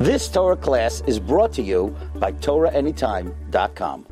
This Torah class is brought to you by TorahAnytime.com.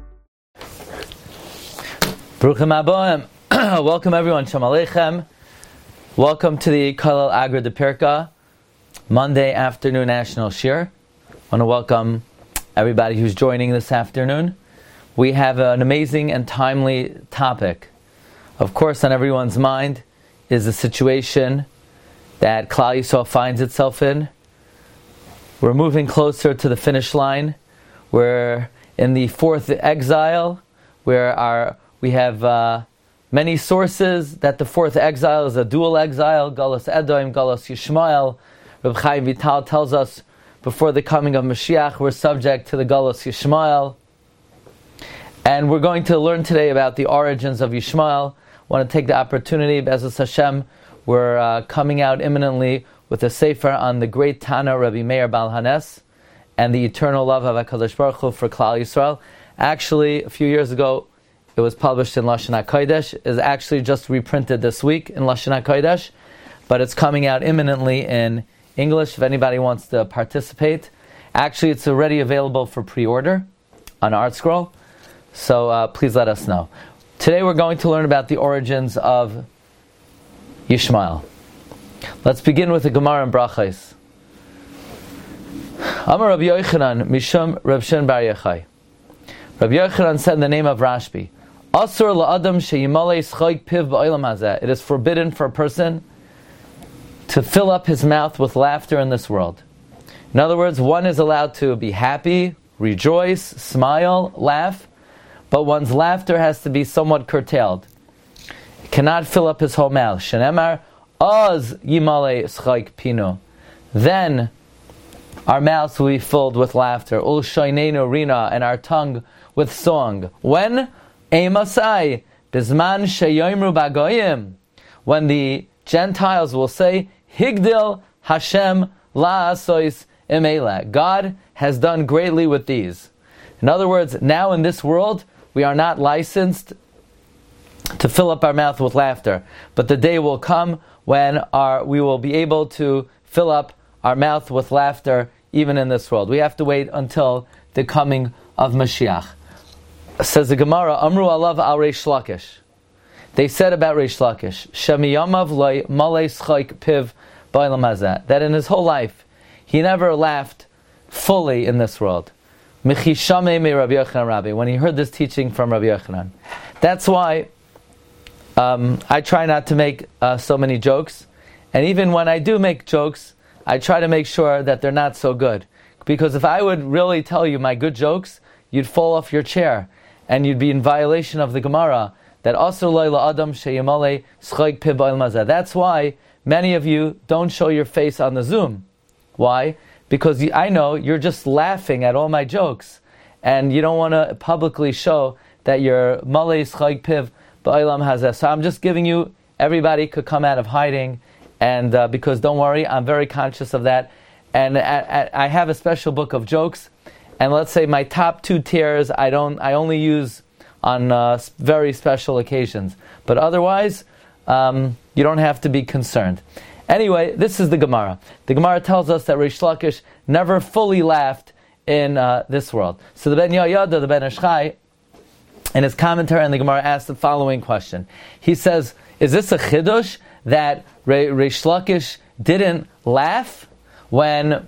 Baruchim Aboim. Welcome everyone. Shalom Aleichem. Welcome to the Kollel Agra de Pirka Monday afternoon National Shir. I want to welcome everybody who's joining this afternoon. We have an amazing and timely topic. Of course, on everyone's mind is the situation that Klal Yisrael finds itself in. We're moving closer to the finish line. We're in the fourth exile, where we have many sources that the fourth exile is a dual exile, Galus Edom, Galus Yishmael. Reb Chaim Vital tells us before the coming of Mashiach, we're subject to the Galus Yishmael. And we're going to learn today about the origins of Yishmael. I want to take the opportunity, Be'ezus Hashem, we're coming out imminently with a sefer on the great Tana Rabbi Meir Baal Hanes and the eternal love of HaKadosh Baruch Hu for Klal Yisrael. Actually, a few years ago, it was published in Lashon HaKodesh. It is actually just reprinted this week in Lashon HaKodesh, but it's coming out imminently in English if anybody wants to participate. Actually, it's already available for pre-order on ArtScroll, so please let us know. Today we're going to learn about the origins of Yishmael. Let's begin with the Gemara in Brachos. Amar Rabbi Yochanan Mishum Reb Shimon Bar Yochai. Rabbi Yochanan said in the name of Rashbi, Asur la'adam sheyimalei schayk piv ba'olam hazeh. It is forbidden for a person to fill up his mouth with laughter in this world. In other words, one is allowed to be happy, rejoice, smile, laugh, but one's laughter has to be somewhat curtailed. It cannot fill up his whole mouth. Shenemar Az yimalei schayk pino. Then our mouths will be filled with laughter. Ul shaynenu rina, and our tongue with song. When? Eimasai bizman sheyomru bagoyim. When the Gentiles will say, Higdil Hashem la'asois imela. God has done greatly with these. In other words, now in this world, we are not licensed to fill up our mouth with laughter. But the day will come when we will be able to fill up our mouth with laughter even in this world. We have to wait until the coming of Mashiach. Says the Gemara, Amru alav al Reish Lakish. They said about Reish Lakish, Shemiyamav loy malei schayk piv ba'olam hazeh, that in his whole life, he never laughed fully in this world. Michi shamei me Rabbi Yochanan Rabbi, when he heard this teaching from Rabbi Yochanan. That's why I try not to make so many jokes, and even when I do make jokes, I try to make sure that they're not so good. Because if I would really tell you my good jokes, you'd fall off your chair, and you'd be in violation of the Gemara, that asur lo la'adam sheyimalei schayk piv ba'olam hazeh. That's why many of you don't show your face on the Zoom. Why? Because I know you're just laughing at all my jokes, and you don't want to publicly show that you're malei schayk piv ba'olam hazeh. So I'm just giving you, everybody could come out of hiding, and because don't worry, I'm very conscious of that. And I have a special book of jokes, and let's say my top 2 tiers I only use on very special occasions. But otherwise, you don't have to be concerned. Anyway, this is the Gemara. The Gemara tells us that Reish Lakish never fully laughed in this world. So the Ben Yoyada, the Ben Ish Chai, in his commentary on the Gemara, asked the following question. He says, is this a chidush that Reish Lakish didn't laugh when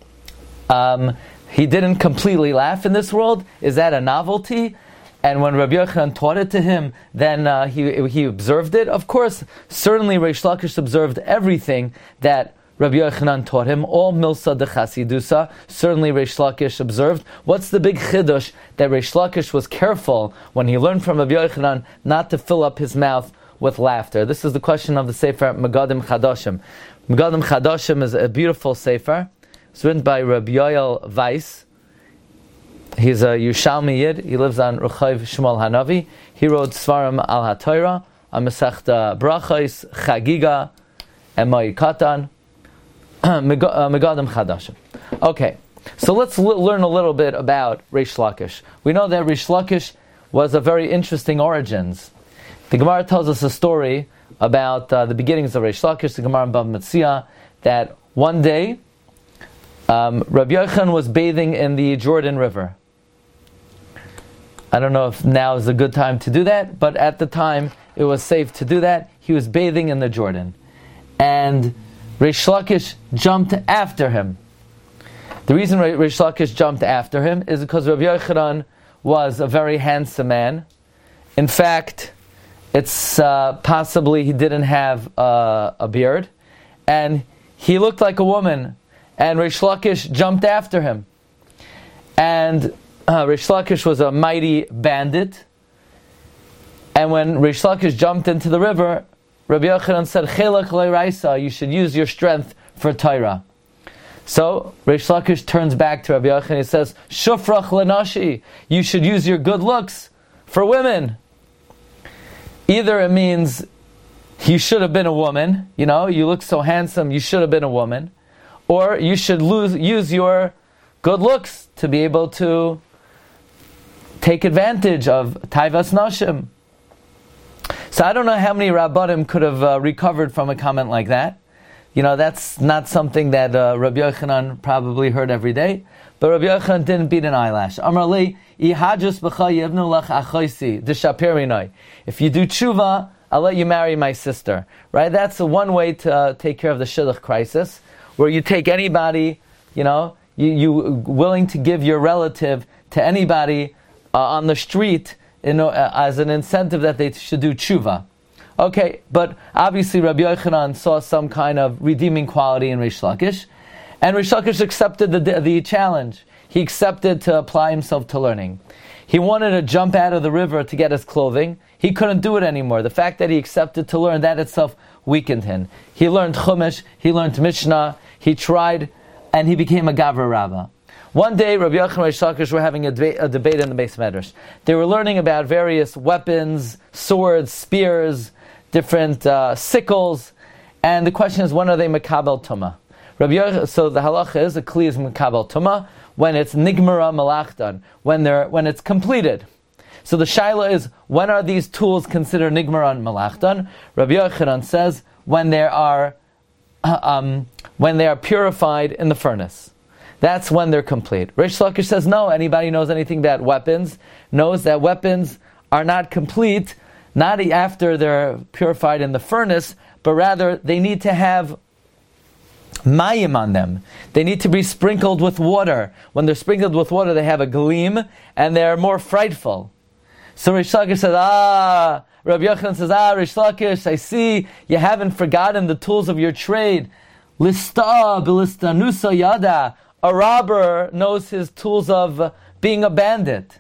he didn't completely laugh in this world? Is that a novelty? And when Rabbi Yochanan taught it to him, then he observed it. Of course, certainly Reish Lakish observed everything that Rabbi Yochanan taught him, all milsa de chasidusa. Certainly Reish Lakish observed. What's the big chidush that Reish Lakish was careful when he learned from Rabbi Yochanan not to fill up his mouth with laughter? This is the question of the Sefer Megadim Chadashim. Megadim Chadashim is a beautiful Sefer. It's written by Rabbi Yoel Weiss. He's a Yerushalmi Yid. He lives on Rechav Shmuel Hanavi. He wrote Svarim al HaTorah, Masechta Brachos, Chagiga, and Ma'id Katan. Megadim Chadashim. Okay, so let's learn a little bit about Reish Lakish. We know that Reish Lakish was a very interesting origins. The Gemara tells us a story about the beginnings of Reish Lakish, the Gemara in Bava Metzia, that one day Rabbi Yochanan was bathing in the Jordan River. I don't know if now is a good time to do that, but at the time it was safe to do that. He was bathing in the Jordan. And Reish Lakish jumped after him. The reason Reish Lakish jumped after him is because Rabbi Yochanan was a very handsome man. In fact, it's possibly he didn't have a beard, and he looked like a woman, and Reish Lakish jumped after him. And Reish Lakish was a mighty bandit, and when Reish Lakish jumped into the river, Rabbi Yochanan said, "Chelak le'raisa, you should use your strength for Torah." So Reish Lakish turns back to Rabbi Yochanan and he says, "Shufrach lenashi, you should use your good looks for women." Either it means you should have been a woman, you look so handsome, you should have been a woman, or you should use your good looks to be able to take advantage of Taivas Nashim. So I don't know how many Rabbanim could have recovered from a comment like that. That's not something that Rabbi Yochanan probably heard every day. But Rabbi Yochanan didn't beat an eyelash. Amar li, ihajus b'cha yevnu lach achoisi, d'shapirinoi. If you do tshuva, I'll let you marry my sister. Right? That's one way to take care of the shidduch crisis, where you take anybody, you willing to give your relative to anybody on the street as an incentive that they should do tshuva. Okay, but obviously Rabbi Yochanan saw some kind of redeeming quality in Reish Lakish, and Reish Lakish accepted the challenge. He accepted to apply himself to learning. He wanted to jump out of the river to get his clothing. He couldn't do it anymore. The fact that he accepted to learn, that itself weakened him. He learned Chumash, he learned Mishnah, he tried, and he became a Gavra Rabbah. One day, Rabbi Yochanan and Reish Lakish were having a debate in the Beis Medrash. They were learning about various weapons, swords, spears, different sickles, and the question is, when are they Mekabel Tumah? So the halacha is, a kli is Mekabel Tumah when it's Nigmara Malachdan, when it's completed. So the shaila is, when are these tools considered Nigmara Malachdan? Rabbi Yochanan says, when they are purified in the furnace. That's when they're complete. Reish Lakish says, no, anybody knows anything about weapons knows that weapons are not complete, not after they're purified in the furnace, but rather they need to have mayim on them. They need to be sprinkled with water. When they're sprinkled with water, they have a gleam, and they're more frightful. So Reish Lakish says, Rabbi Yochanan says, Reish Lakish, I see you haven't forgotten the tools of your trade. Lista b'listanusa yada. A robber knows his tools of being a bandit.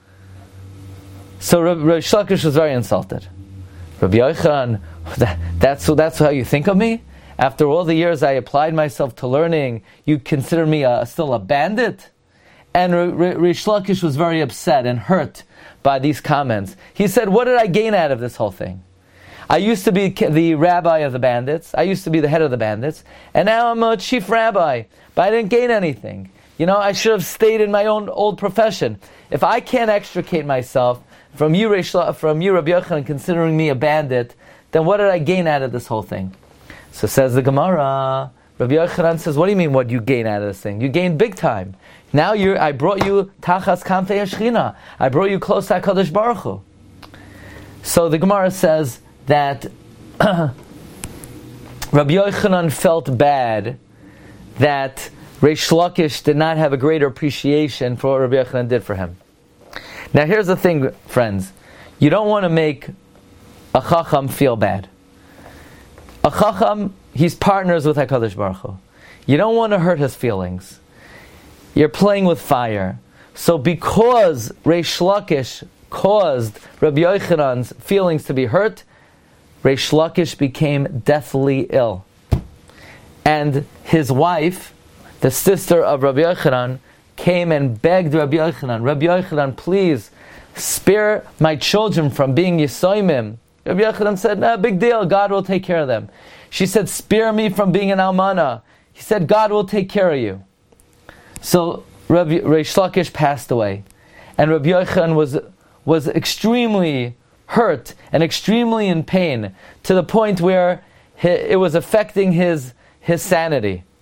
So Reish Lakish was very insulted. Rabbi Yochanan, that's how you think of me? After all the years I applied myself to learning, you consider me still a bandit? And Reish Lakish was very upset and hurt by these comments. He said, what did I gain out of this whole thing? I used to be the rabbi of the bandits. I used to be the head of the bandits. And now I'm a chief rabbi. But I didn't gain anything. I should have stayed in my own old profession. If I can't extricate myself from you, Rabbi Yochanan, considering me a bandit, then what did I gain out of this whole thing? So says the Gemara, Rabbi Yochanan says, what do you mean what you gain out of this thing? You gained big time. Now I brought you Tachas Kanfei Hashchina. I brought you close to HaKadosh Baruch Hu. So the Gemara says that Rabbi Yochanan felt bad that Reish Lakish did not have a greater appreciation for what Rabbi Yochanan did for him. Now here's the thing, friends. You don't want to make a Chacham feel bad. A Chacham, he's partners with HaKadosh Baruch Hu. You don't want to hurt his feelings. You're playing with fire. So because Reish Lakish caused Rabbi Yochanan's feelings to be hurt, Reish Lakish became deathly ill. And his wife, the sister of Rabbi Yochanan, came and begged Rabbi Yochanan, please spare my children from being Yisoimim. Rabbi Yochanan said, no, big deal, God will take care of them. She said, spare me from being an almana. He said, God will take care of you. So Reish Lakish passed away. And Rabbi Yochanan was extremely hurt and extremely in pain, to the point where it was affecting his sanity.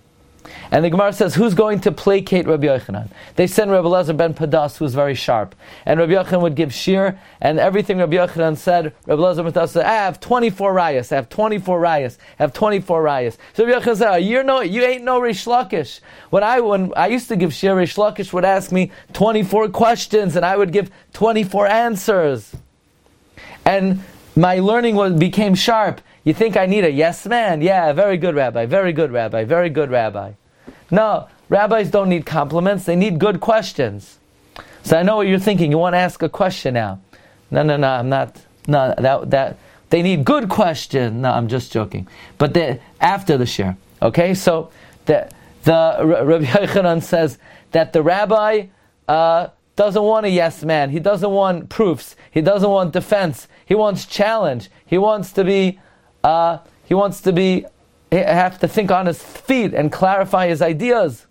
And the Gemara says, who's going to placate Rabbi Yochanan? They sent Rabbi Elazar ben Padas, who was very sharp. And Rabbi Yochanan would give shir, and everything Rabbi Yochanan said, Rabbi Elazar ben Padas said, I have 24 rayas, I have 24 rayas, I have 24 rayas. So Rabbi Yochanan said, you ain't no Rish Lakish. When I used to give shir, Rish Lakish would ask me 24 questions, and I would give 24 answers. And my learning became sharp. You think I need a yes man? Yeah, very good rabbi, very good rabbi, very good rabbi. No, rabbis don't need compliments, they need good questions. So I know what you're thinking, you want to ask a question now. No, I'm not, that they need good questions. No, I'm just joking. But after the shir, okay? So the Rabbi Yochanan says that the rabbi doesn't want a yes man, he doesn't want proofs, he doesn't want defense, he wants challenge, he wants to have to think on his feet and clarify his ideas.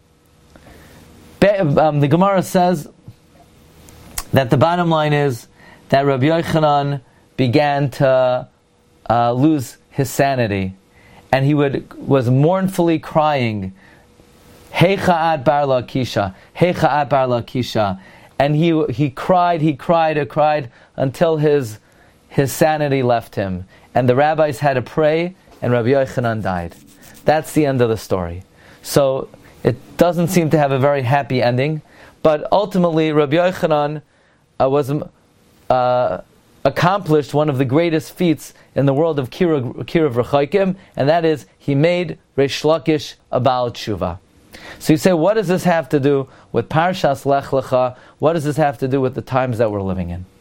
The Gemara says that the bottom line is that Rabbi Yochanan began to lose his sanity, and he was mournfully crying, Heicha ad bar Lakisha, Heicha ad bar Lakisha, and he cried until his sanity left him, and the rabbis had to pray, and Rabbi Yochanan died. That's the end of the story. So it doesn't seem to have a very happy ending, but ultimately Rabbi Yochanan accomplished one of the greatest feats in the world of Kiruv Rechaikim, and that is he made Reish Lakish a Baal Tshuva. So you say, what does this have to do with Parshas Lech Lecha? What does this have to do with the times that we're living in?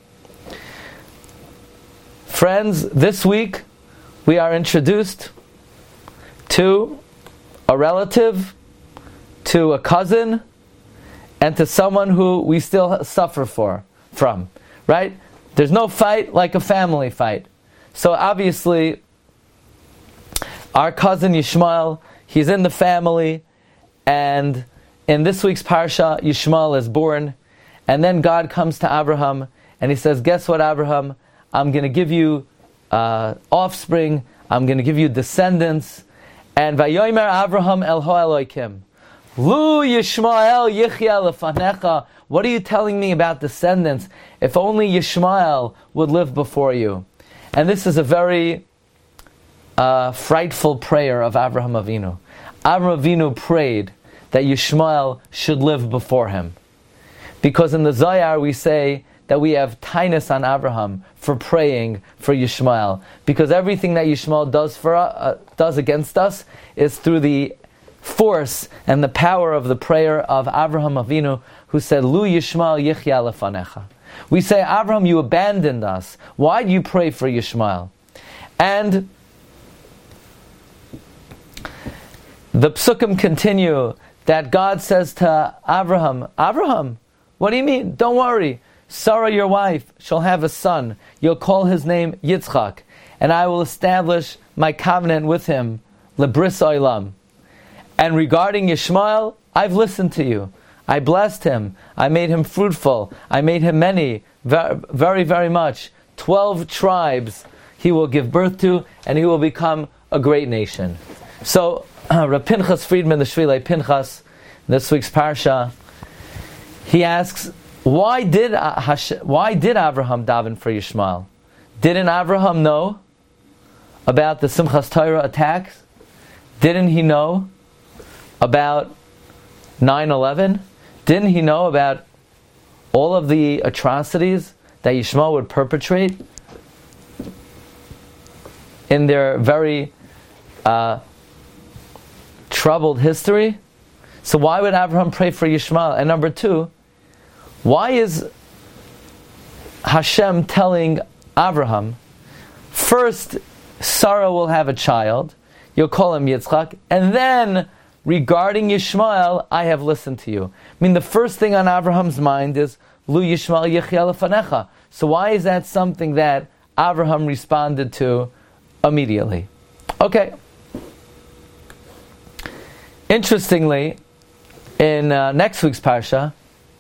Friends, this week we are introduced to a relative, to a cousin, and to someone who we still suffer from. Right? There's no fight like a family fight. So obviously, our cousin Yishmael, he's in the family, and in this week's parsha, Yishmael is born, and then God comes to Abraham, and he says, guess what, Abraham? I'm going to give you offspring, I'm going to give you descendants. And Vayomer Abraham El Elokim, Lu Yishmael Yichya Lefanecha. What are you telling me about descendants? If only Yishmael would live before you. And this is a very frightful prayer of Abraham Avinu. Abraham Avinu prayed that Yishmael should live before him. Because in the Zayar we say that we have tainus on Abraham for praying for Yishmael, because everything that Yishmael does against us is through the force and the power of the prayer of Abraham Avinu, who said, Lu Yishmael Yichya Lefanecha. We say, Abraham, you abandoned us. Why do you pray for Yishmael? And the psukim continue that God says to Abraham, what do you mean? Don't worry. Sarah, your wife, shall have a son. You'll call his name Yitzchak, and I will establish my covenant with him, Lebris Olam. And regarding Yishmael, I've listened to you. I blessed him. I made him fruitful. I made him many, very, very much. 12 tribes he will give birth to, and he will become a great nation. So, Rav Pinchas Friedman, the Shvilei Pinchas, this week's parsha, he asks, why did Abraham daven for Yishmael? Didn't Abraham know about the Simchas Torah attacks? Didn't he know about 9/11? Didn't he know about all of the atrocities that Yishmael would perpetrate in their very troubled history? So why would Abraham pray for Yishmael? And number two, why is Hashem telling Abraham, first Sarah will have a child, you'll call him Yitzchak, and then regarding Yishmael, I have listened to you. I mean, the first thing on Abraham's mind is, Lu Yishmael Yichya Lefanecha. So why is that something that Abraham responded to immediately? Okay. Interestingly, in next week's parsha,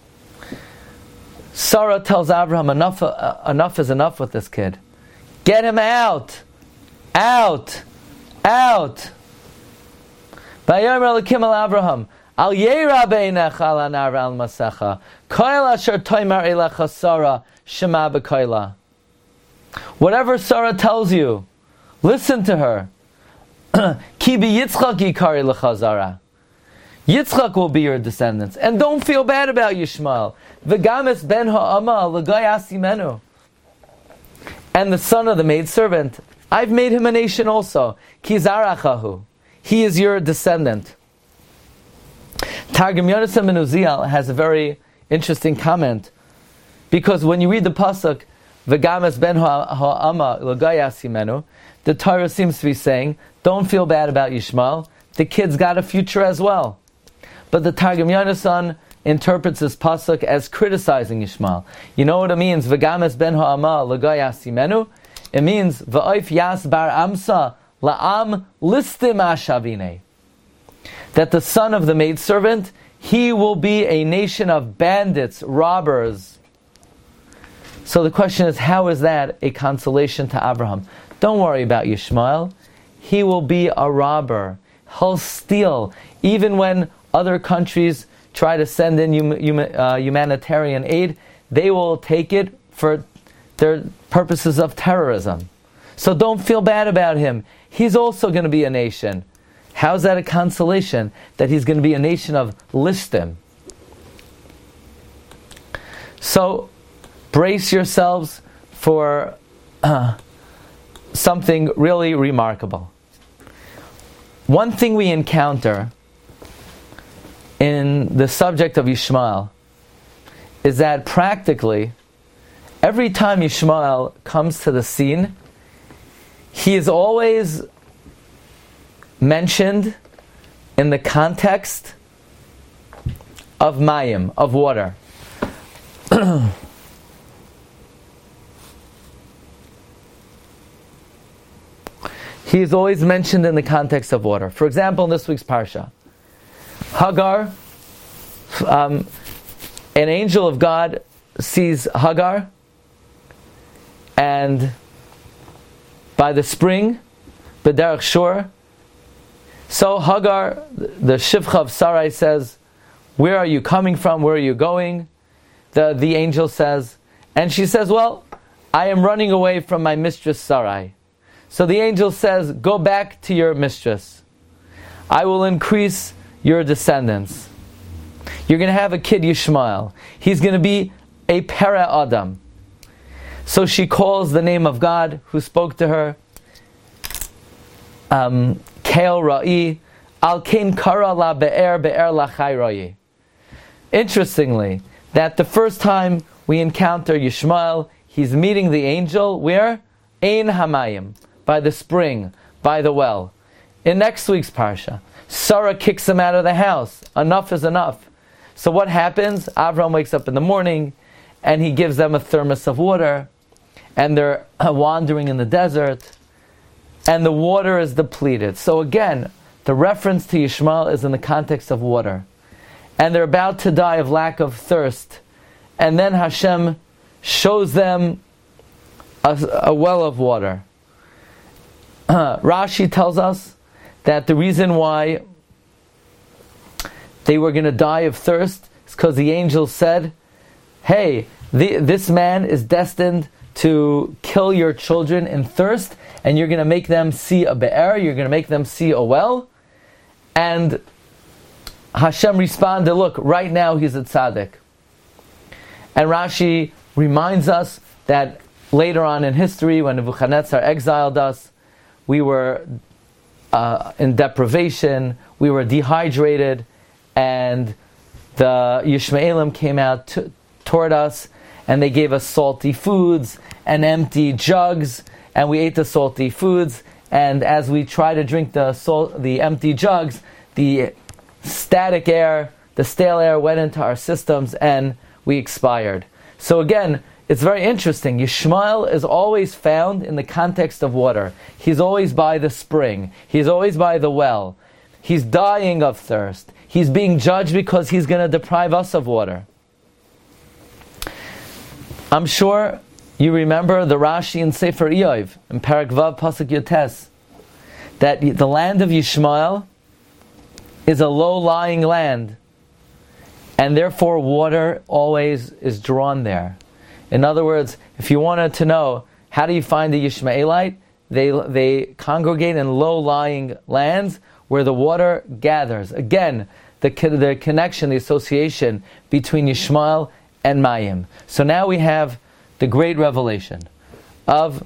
Sarah tells Abraham, enough is enough with this kid. Get him out! Out! Out! Vayomer Elokim el Avraham, Al Yeira beinecha al anar al masecha, Koil asher toimar elecha Sarah, Shema b'koila. Whatever Sarah tells you, listen to her. Ki b'Yitzchak yikari l'chazara. Yitzchak will be your descendants. And don't feel bad about Yishmael. V'gamis ben ha'ama l'goy asimenu. And the son of the maidservant, I've made him a nation also. Ki zarachahu. He is your descendant. Targum Yonasan ben Uziel has a very interesting comment, because when you read the pasuk, V'gamis ben ha'ama l'goy asimenu, the Torah seems to be saying, don't feel bad about Yishmael. The kid's got a future as well. But the Targum Yonasan interprets this pasuk as criticizing Yishmael. You know what it means? V'gamis ben ha'ama l'goy asimenu. It means v'oif yas bar amsa la'am listim ashavine. That the son of the maidservant, he will be a nation of bandits, robbers. So the question is, how is that a consolation to Abraham? Don't worry about Yishmael. He will be a robber. He'll steal. Even when other countries try to send in humanitarian aid, they will take it for their purposes of terrorism. So don't feel bad about him. He's also going to be a nation. How's that a consolation? That he's going to be a nation of listim. So brace yourselves for something really remarkable. One thing we encounter in the subject of Yishmael is that practically every time Yishmael comes to the scene, he is always mentioned in the context of mayim, of water. He is always mentioned in the context of water. For example, in this week's Parsha, Hagar, an angel of God sees Hagar, and by the spring, B'derech Shur, so Hagar, the Shivcha of Sarai, says, where are you coming from? Where are you going? The angel says, and she says, well, I am running away from my mistress Sarai. So the angel says, go back to your mistress. I will increase your descendants. You're going to have a kid, Yishmael. He's going to be a Pera Adam. So she calls the name of God who spoke to her, Kael Ra'i, Al Kain Kara La Be'er Be'er La Chai Ra'i. Interestingly, that the first time we encounter Yishmael, he's meeting the angel, where? Ein Hamayim, by the spring, by the well. In next week's Parsha, Sarah kicks him out of the house. Enough is enough. So what happens? Avram wakes up in the morning, and he gives them a thermos of water, and they're wandering in the desert, and the water is depleted. So again, the reference to Yishmael is in the context of water. And they're about to die of lack of thirst. And then Hashem shows them a well of water. Rashi tells us that the reason why they were going to die of thirst is because the angel said, hey, this man is destined to kill your children in thirst, and you're going to make them see a be'er, you're going to make them see a well. And Hashem responded, look, right now he's a tzaddik. And Rashi reminds us that later on in history, when Nebuchadnezzar exiled us, we were in deprivation, we were dehydrated, and the Yishmaelim came out toward us, and they gave us salty foods and empty jugs, and we ate the salty foods, and as we tried to drink the empty jugs, the static air, the stale air went into our systems, and we expired. So again, it's very interesting. Yishmael is always found in the context of water. He's always by the spring. He's always by the well. He's dying of thirst. He's being judged because he's going to deprive us of water. I'm sure you remember the Rashi in Sefer Iyov, in Parak Vav Pasuk Yotes, that the land of Yishmael is a low-lying land, and therefore water always is drawn there. In other words, if you wanted to know how do you find the Yishmaelite, they congregate in low-lying lands where the water gathers. Again, the connection, the association between Yishmael and Mayim. So now we have the great revelation of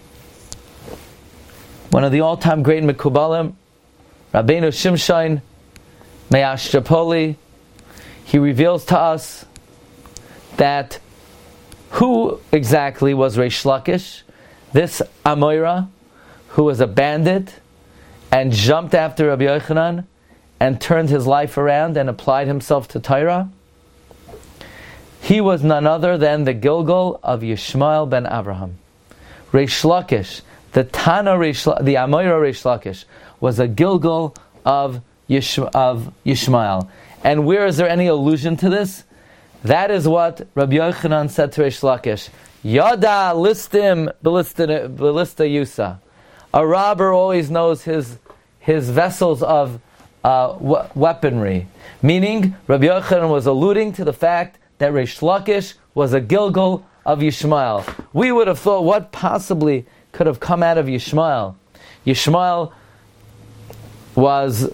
one of the all-time great Mekubalim, Rabbeinu Shimshon Me'ashtrapoli. He reveals to us that who exactly was Reish Lakish, this Amoira, who was a bandit and jumped after Rabbi Yochanan and turned his life around and applied himself to Torah. He was none other than the Gilgal of Yishmael ben Abraham. Reish Lakish, the Amoira Reish Lakish, was a Gilgal of Yishmael. And where is there any allusion to this? That is what Rabbi Yochanan said to Reish Lakish. Yada listim belista yusa. A robber always knows his vessels of weaponry. Meaning, Rabbi Yochanan was alluding to the fact that Reish Lakish was a Gilgal of Yishmael. We would have thought, what possibly could have come out of Yishmael? Yishmael was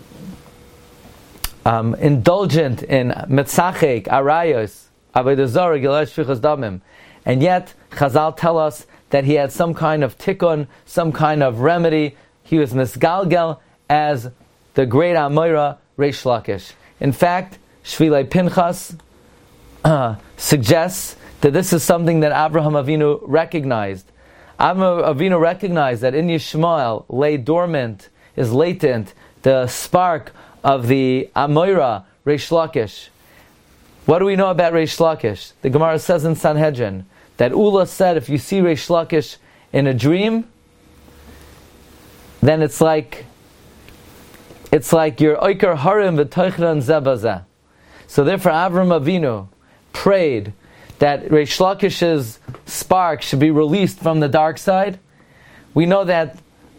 indulgent in metzachek, arayos, avodah zarah, gilei shfichas damim, and yet Chazal tell us that he had some kind of tikkun, some kind of remedy. He was misgalgel as the great Amoira Reish Lakish. In fact, Shvilei Pinchas suggests that this is something that Abraham Avinu recognized. Abraham Avinu recognized that in Yishmael lay dormant, is latent, the spark of the Amoira Reish Lakish. What do we know about Reish Lakish? The Gemara says in Sanhedrin that Ula said, if you see Reish Lakish in a dream, then it's like your Oikar Harim v'Toichran Zebazeh. So therefore Avram Avinu prayed that Reish Lakish's spark should be released from the dark side. We know that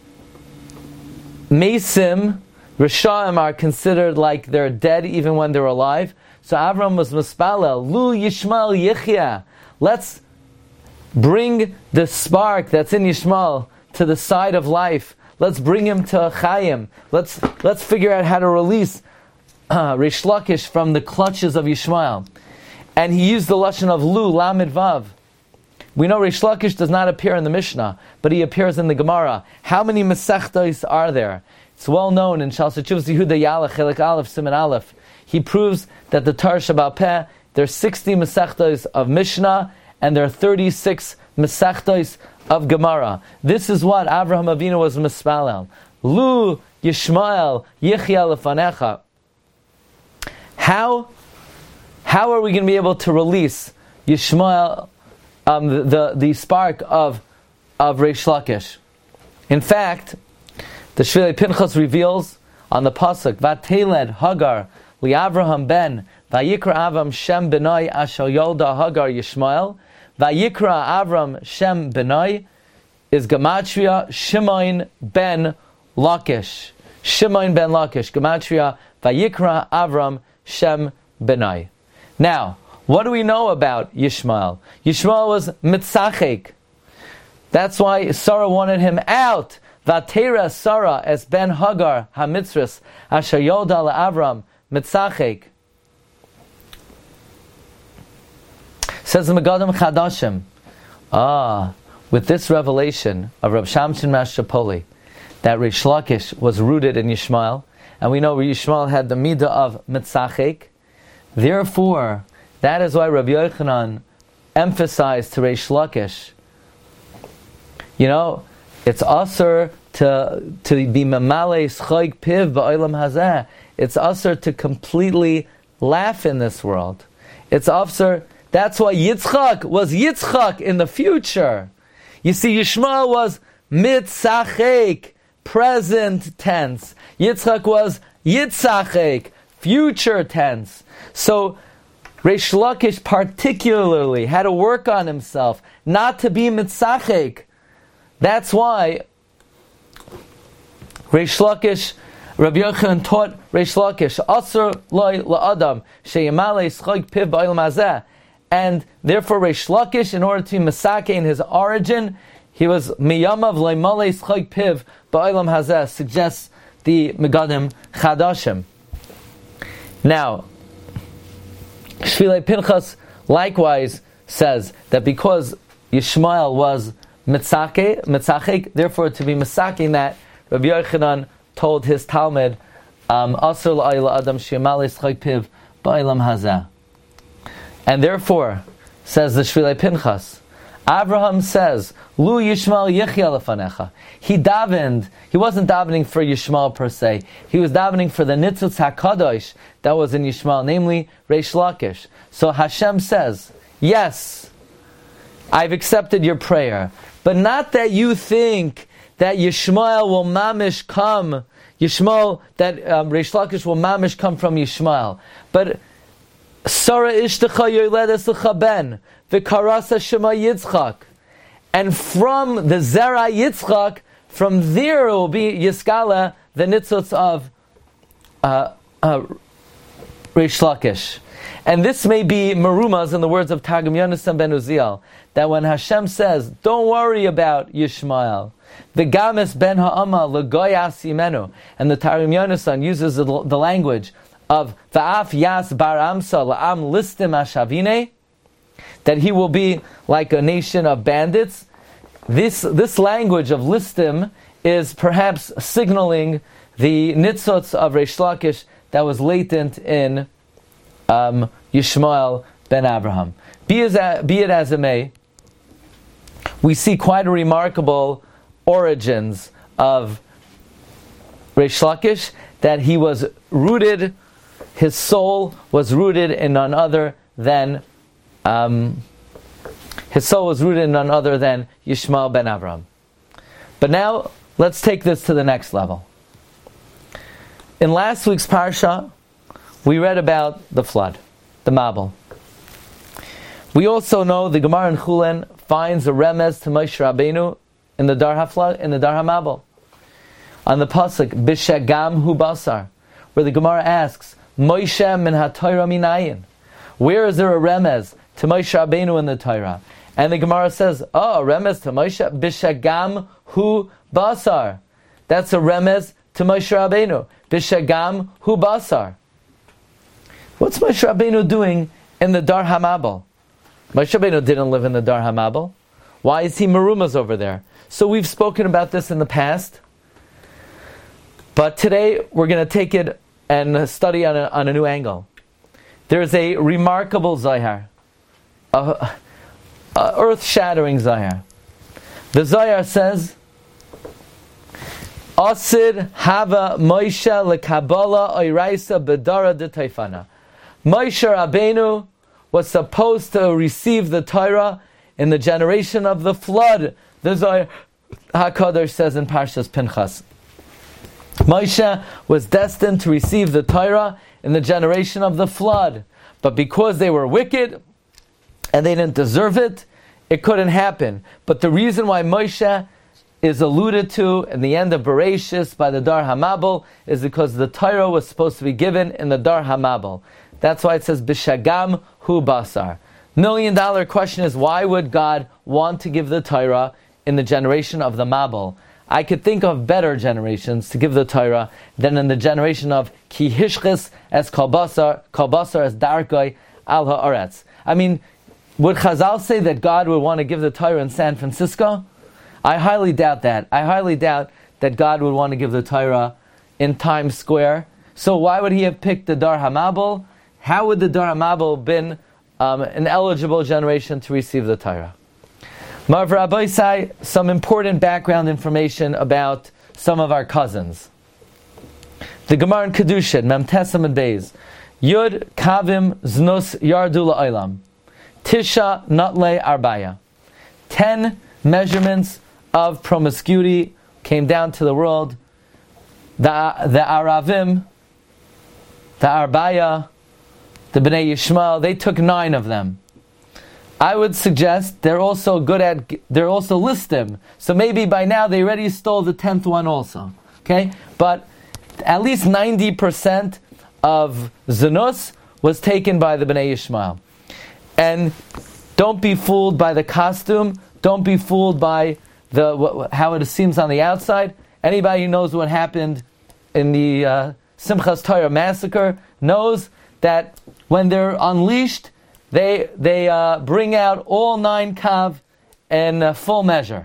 Mesim, Rishayim are considered like they're dead even when they're alive. So Avram was mispalel, Lu Yishmael Yichya. Let's bring the spark that's in Yishmael to the side of life. Let's bring him to Chaim. Let's figure out how to release Reish Lakish from the clutches of Yishmael. And he used the lashon of Lu, Lamed Vav. We know Reish Lakish does not appear in the Mishnah, but he appears in the Gemara. How many Masechtos are there? It's well known in Shalsei Teshuvos Yehuda Yalech, Chelik Aleph, Siman Aleph. He proves that the Torah Sheba'al Peh, there are 60 Masechtos of Mishnah, and there are 36 Masechtos of Gemara. This is what Avraham Avinu was mispalel. Lu Yishmael Yichya lefanecha. How are we going to be able to release Yishmael, the spark of Reish Lakish? In fact, the Shvilei Pinchas reveals on the pasuk, Vateled Hagar liAvraham ben Vayikra Avram Shem Benai Asher Yolda Hagar Yishmael. Vayikra Avram Shem Benai is Gematria Shimon ben Lakish. Shimon ben Lakish. Gematria Vayikra Avram Shem Benai. Now, what do we know about Yishmael? Yishmael was mitzachek. That's why Sarah wanted him out. Vatera Sarah es ben Hagar hamitzris asher yoda leAvram mitzachek. Says the Megadim Chadashim. With this revelation of Rav Shamshon Mashapoli, that Reish Lakish was rooted in Yishmael, and we know Yishmael had the midah of mitzachek. Therefore, that is why Rabbi Yochanan emphasized to Reish Lakish, it's asur to be mamale schoig piv ba'olam hazeh. It's asur to completely laugh in this world. It's asur. That's why Yitzchak was Yitzchak in the future. You see, Yishmael was mitzachek, present tense. Yitzchak was Yitzachek, future tense. So Reish Lakish particularly had to work on himself not to be mitzachek. That's why Reish Rabbi Yochanan taught Reish Lakish, Asur loy la'adam she'yamale schog piv ba'il mazeh. And therefore Reish Lakish, in order to be Masake in his origin, he was miyamav le'male schog piv ba'il hazeh, suggests the Megadim Chadashim. Now, Shvilei Pinchas likewise says that because Yishmael was Mitzachek, therefore to be Misaking that, Rabbi Yochanan told his Talmud, Asur la'ayla adam she'yamale schog piv ba'ilam hazeh. And therefore, says the Shvilei Pinchas, Avraham says, Lu Yishmael yichya lefanecha. He davened, he wasn't davening for Yishmael per se, he was davening for the Nitzutz HaKadosh that was in Yishmael, namely Reish Lakish. So Hashem says, yes, I've accepted your prayer, but not that you think that Yishmael will mamish come, Yishmael, that Reish Lakish will mamish come from Yishmael, but Sarah ishtecha yoledes lecha ben, v'karasa shema Yitzchak, and from the Zera Yitzchak, from there it will be Yiskala, the nitzutz of Reish Lakish. And this may be merumas in the words of Targum Yonasan ben Uziel, that when Hashem says, don't worry about Yishmael, the Gamis ben Ha'ama legoyas yimenu, and the Targum Yonasan uses the language of Va'af Yas Bar Amsa La'am Listim Ashavine, that he will be like a nation of bandits. This language of Listim is perhaps signaling the nitzotz of Reish Lakish that was latent in Yishmael ben Abraham. Be it as it may, we see quite a remarkable origins of Reish Lakish, that he was rooted, his soul was rooted in none other than Yishmael ben Avraham. But now, let's take this to the next level. In last week's parsha, we read about the flood, the Mabel. We also know the Gemara in Chulin finds a remez to Moshe Rabbeinu in the Dar HaFlood, in the Dar HaMabel. On the pasuk, Bishagam hu basar, where the Gemara asks, Moshe min ha-Torah minayin. Where is there a remez to Moshe Rabbeinu in the Torah? And the Gemara says, oh, a remez to Moshe, Bishagam hu basar. That's a remez to Moshe Rabbeinu. Bishagam hu basar. What's Moshe Rabbeinu doing in the Dar HaMabel? Moshe Rabbeinu didn't live in the Dar HaMabel. Why is he merumas over there? So we've spoken about this in the past, but today we're going to take it and study on a new angle. There's a remarkable Zohar, a earth-shattering Zohar. The Zohar says, Asid hava Moshe lekabala oiraisa bedara de taifana. Moshe Rabbeinu was supposed to receive the Torah in the generation of the flood. The Zohar HaKadosh says in Parshas Pinchas, Moshe was destined to receive the Torah in the generation of the flood, but because they were wicked and they didn't deserve it, it couldn't happen. But the reason why Moshe is alluded to in the end of Bereshis by the Dar HaMabel is because the Torah was supposed to be given in the Dar HaMabel. That's why it says Bishagam hu basar. $1 million question is, why would God want to give the Torah in the generation of the Mabel? I could think of better generations to give the Torah than in the generation of Ki Hishchis as Kol Basar as Darkoi al Haaretz. I mean, would Chazal say that God would want to give the Torah in San Francisco? I highly doubt that. I highly doubt that God would want to give the Torah in Times Square. So why would he have picked the Dar HaMabel? How would the Dar HaMabel have been an eligible generation to receive the Torah? Marv Rabbeisai, some important background information about some of our cousins. The Gemara in Kedushin, Mem Tesam and Beis, Yud Kavim Znus Yardu La'olam, Tisha Natle Arbaya. 10 measurements of promiscuity came down to the world. The Aravim, the Arbaya, the Bnei Yishmael, they took 9 of them. I would suggest they're also listim. So maybe by now they already stole the 10th one also. Okay? But at least 90% of Zanus was taken by the Bnei Yishmael. And don't be fooled by the costume. Don't be fooled by how it seems on the outside. Anybody who knows what happened in the Simchas Torah massacre knows that when they're unleashed, they bring out all 9 kav in full measure.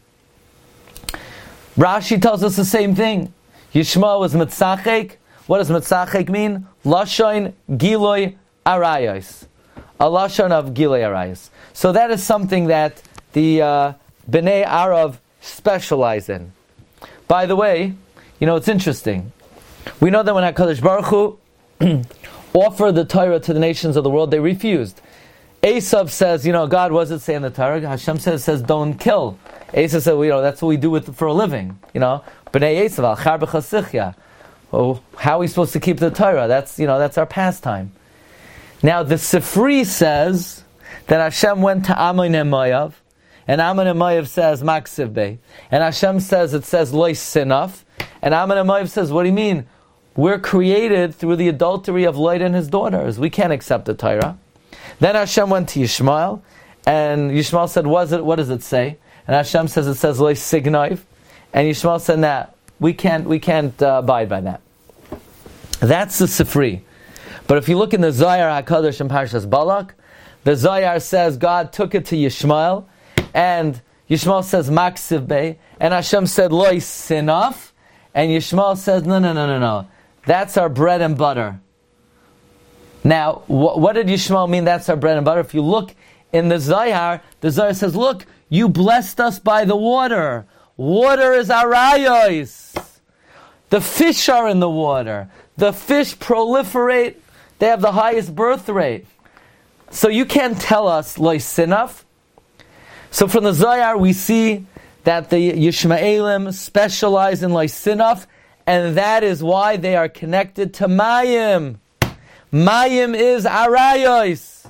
Rashi tells us the same thing. Yishmael was mitzachek. What does mitzachek mean? Lashon giloi arayos. A lashon of giloi arayos. So that is something that the Bnei Arav specialize in. By the way, it's interesting. We know that when HaKadosh Baruch Hu offered the Torah to the nations of the world, they refused. Esav says, God, what does it say in the Torah? Hashem says, don't kill. Esav said, that's what we do for a living. Bnei Esav, al char b'chasichya. Oh, how are we supposed to keep the Torah? That's our pastime. Now, the Sifri says that Hashem went to Ammon and Moav, and Ammon and Moav says, Maksiv Bey. And Hashem says, Lois Sinaf. And Ammon and Moav says, what do you mean? We're created through the adultery of Lot and his daughters. We can't accept the Torah. Then Hashem went to Yishmael, and Yishmael said, what does it say? And Hashem says, it says, Lois Signaiv. And Yishmael said, nah, we can't abide by that. That's the Sifri. But if you look in the Zohar HaKadosh and Parshas Balak, the Zohar says God took it to Yishmael, and Yishmael says Maksiv Bey, and Hashem said Lois Sinaf, and Yishmael says no. That's our bread and butter. Now, what did Yishmael mean that's our bread and butter? If you look in the Zohar says, look, you blessed us by the water. Water is arayos. The fish are in the water. The fish proliferate. They have the highest birth rate. So you can't tell us Lois Sinaf. So from the Zohar we see that the Yishmaelim specialize in Lois Sinaf, and that is why they are connected to Mayim. Mayim is arayos.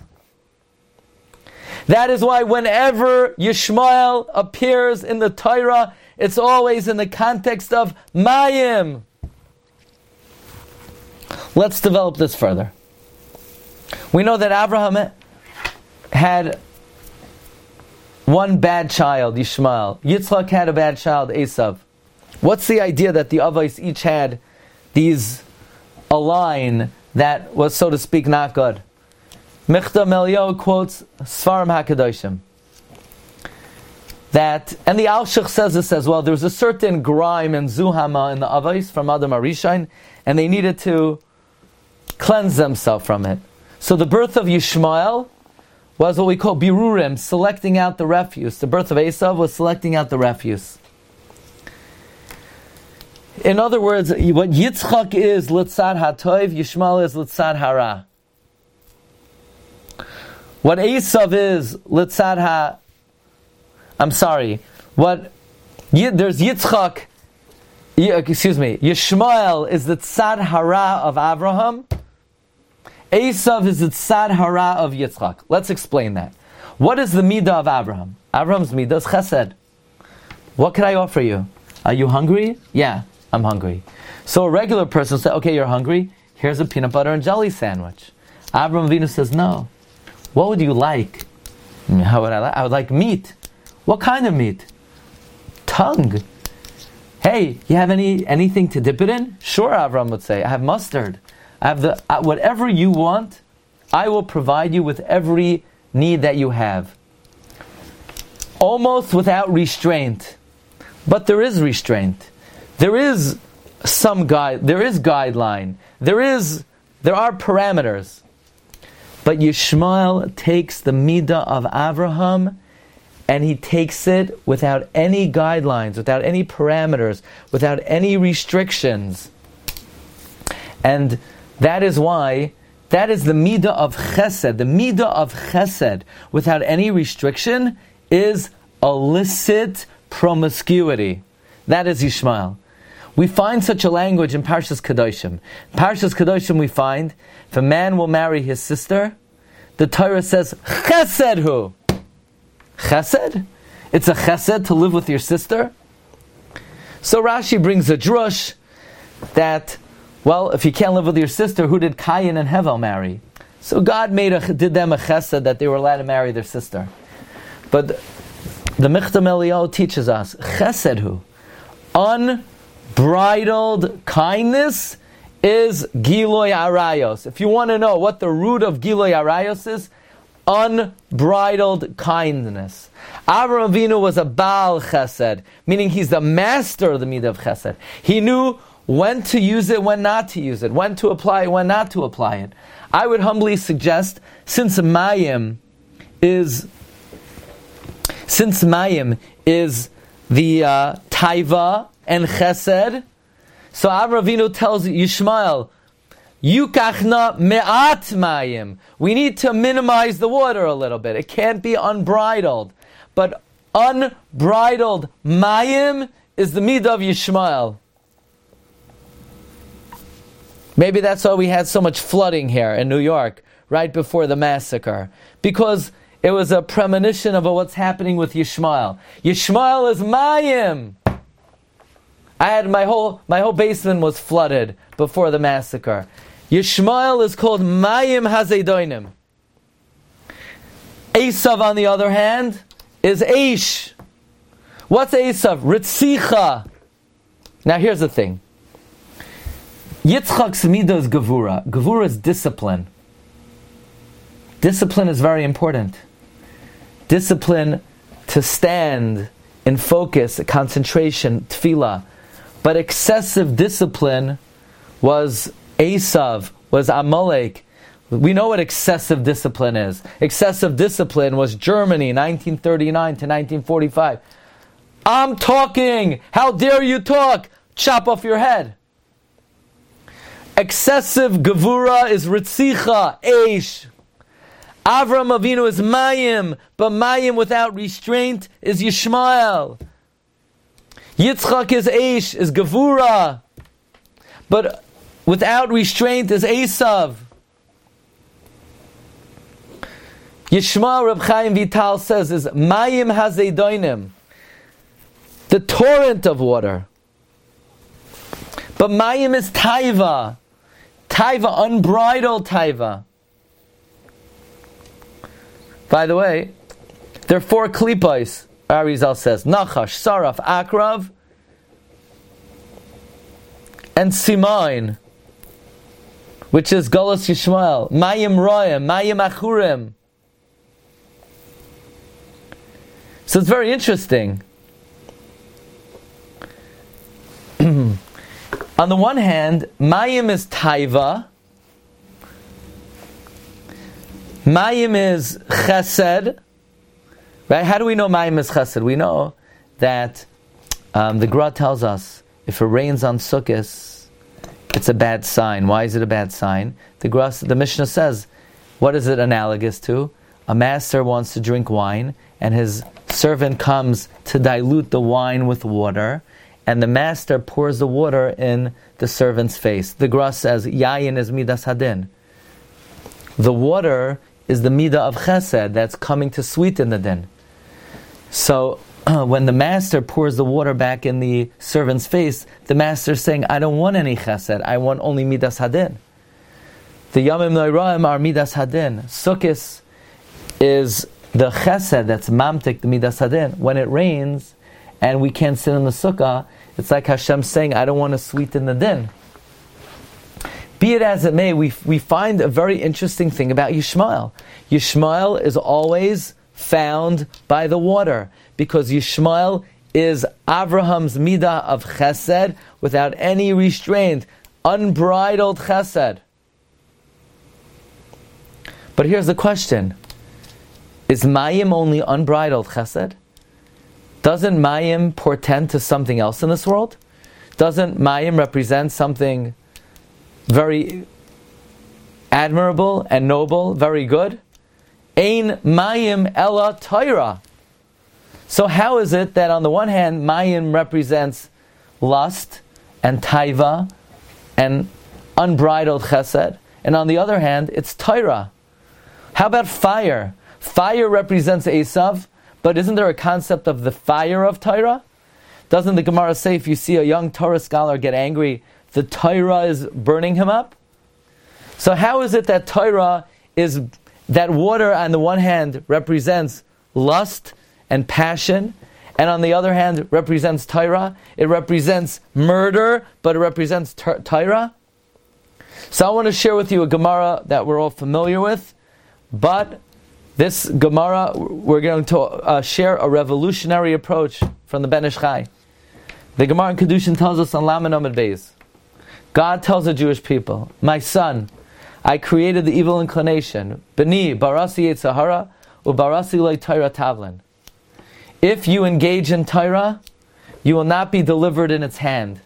That is why whenever Yishmael appears in the Torah, it's always in the context of Mayim. Let's develop this further. We know that Abraham had one bad child, Yishmael. Yitzchak had a bad child, Esav. What's the idea that the Avos each had a line that was, so to speak, not good? Michta Melio quotes Sfarim HaKadoshim. And the Alshich says this as well. There was a certain grime and zuhama in the Avos from Adam HaRishon, and they needed to cleanse themselves from it. So the birth of Yishmael was what we call birurim, selecting out the refuse. The birth of Esav was selecting out the refuse. In other words, what Yitzchak is litzad hatov, Yishmael is litzad hara. What Esav is litzad ha... there's Yitzchak... Yishmael is the tzad hara of Abraham. Esav is the tzad hara of Yitzchak. Let's explain that. What is the midah of Abraham? Abraham's midah is chesed. What can I offer you? Are you hungry? Yeah, I'm hungry. So a regular person will say, okay, you're hungry. Here's a peanut butter and jelly sandwich. Abraham Avinu says, no. What would you like? How would I like? I would like meat. What kind of meat? Tongue. Hey, you have anything to dip it in? Sure, Abraham would say. I have mustard. I have whatever you want, I will provide you with every need that you have. Almost without restraint. But there is restraint. There is some there is guideline. There are parameters. But Yishmael takes the midah of Abraham, and he takes it without any guidelines, without any parameters, without any restrictions. And that is why, that is the midah of chesed. The midah of chesed, without any restriction, is illicit promiscuity. That is Yishmael. We find such a language in Parshas Kedoshim. In Parshas Kedoshim we find, if a man will marry his sister, the Torah says, chesed hu. Chesed? It's a chesed to live with your sister? So Rashi brings a drush that, well, if you can't live with your sister, who did Cain and Hevel marry? So God did them a chesed that they were allowed to marry their sister. But the Michtam Eliyahu teaches us, chesed hu, unbridled kindness is Giloy Arayos. If you want to know what the root of Giloy Arayos is, unbridled kindness. Avraham Avinu was a Baal Chesed, meaning he's the master of the Midah of Chesed. He knew when to use it, when not to use it, when to apply it, when not to apply it. I would humbly suggest, since Mayim is the Taiva and Chesed, so Avraham Avinu tells Yishmael, Yukachna me'at mayim. We need to minimize the water a little bit. It can't be unbridled. But unbridled mayim is the midah of Yishmael. Maybe that's why we had so much flooding here in New York right before the massacre. Because it was a premonition of what's happening with Yishmael. Yishmael is mayim. I had my whole basement was flooded before the massacre. Yishmael is called Mayim Hazedoinim. Esav, on the other hand, is Eish. What's Esav? Ritzicha. Now here's the thing. Yitzchak's midah is Gevura. Gevura is discipline. Discipline is very important. Discipline to stand in focus, concentration, tefillah. But excessive discipline was Esav, was Amalek. We know what excessive discipline is. Excessive discipline was Germany, 1939 to 1945. I'm talking! How dare you talk? Chop off your head. Excessive Gevura is Ritzicha, Eish. Avram Avinu is Mayim, but Mayim without restraint is Yishmael. Yitzchak is Eish, is Gevura, but without restraint is Esav. Yishmael, Reb Chaim Vital says, is Mayim Hazedoinim, the torrent of water. But Mayim is Taiva. Taiva, unbridled Taiva. By the way, there are 4 klipos, Arizal says. Nachash, Saraf, Akrav, and Simain, which is Golos Yishmael. Mayim Royim, Mayim Achurim. So it's very interesting. On the one hand, Mayim is Taiva. Mayim is Chesed. Right? How do we know Mayim is Chesed? We know that the Gra tells us if it rains on Sukkot, it's a bad sign. Why is it a bad sign? The Mishnah says, what is it analogous to? A master wants to drink wine, and his servant comes to dilute the wine with water, and the master pours the water in the servant's face. The Gra says, Yayin is Midas Hadin. The water is the Midah of Chesed that's coming to sweeten the din. So, when the master pours the water back in the servant's face, the master is saying, I don't want any Chesed, I want only Midas Hadin. The Yamim Noiraim are Midas Hadin. Sukkot is the Chesed that's Mamtik, the Midas Hadin. When it rains, and we can't sit in the sukkah, it's like Hashem saying, I don't want to sweeten the din. Be it as it may, we find a very interesting thing about Yishmael. Yishmael is always found by the water, because Yishmael is Avraham's midah of chesed without any restraint, unbridled chesed. But here's the question. Is Mayim only unbridled chesed? Doesn't Mayim portend to something else in this world? Doesn't Mayim represent something very admirable and noble, very good? Ein Mayim ella Torah. So how is it that on the one hand Mayim represents lust and taiva and unbridled chesed, and on the other hand it's Torah? How about fire? Fire represents Esav, but isn't there a concept of the fire of Torah? Doesn't the Gemara say if you see a young Torah scholar get angry the Torah is burning him up? So how is it that Torah is, that water on the one hand represents lust and passion, and on the other hand represents Torah? It represents murder, but it represents Torah? So I want to share with you a Gemara that we're all familiar with, but this Gemara, we're going to share a revolutionary approach from the Ben Ish Chai. The Gemara in Kedushin tells us on Lamed Amud Beis, God tells the Jewish people, my son, I created the evil inclination, B'ni barasi yetzer hara, ubarasi lo Torah tavlin. If you engage in Torah, you will not be delivered in its hand.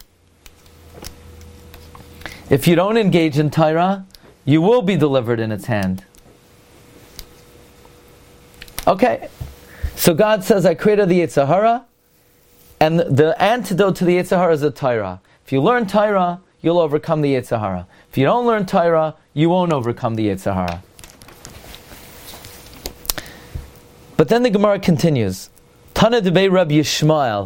If you don't engage in Torah, you will be delivered in its hand. Okay, so God says, I created the Yetzer Hara, and the antidote to the Yetzer Hara is the Torah. If you learn Torah, you'll overcome the Yetzer Hara. If you don't learn Torah, you won't overcome the Yetzer Hara. But then the Gemara continues, Tana debei Rabbi Yishmael,